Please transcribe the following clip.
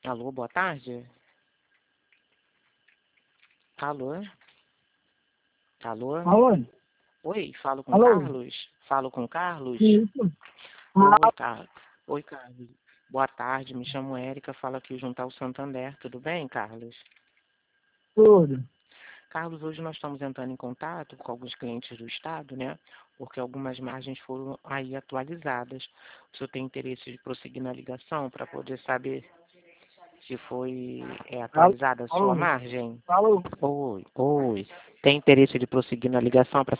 Alô, boa tarde. Alô? Alô? Alô? Oi, falo com Alô? Carlos? Falo com Carlos? Isso. Oi, Carlos. Oi, Carlos. Boa tarde, me chamo Érica, falo aqui junto ao Santander. Tudo bem, Carlos? Tudo. Carlos, hoje nós estamos entrando em contato com alguns clientes do Estado, né? Porque algumas margens foram aí atualizadas. O senhor tem interesse de prosseguir na ligação para poder saber se foi atualizada a sua Alô? margem? Alô? Oi. Tem interesse de prosseguir na ligação para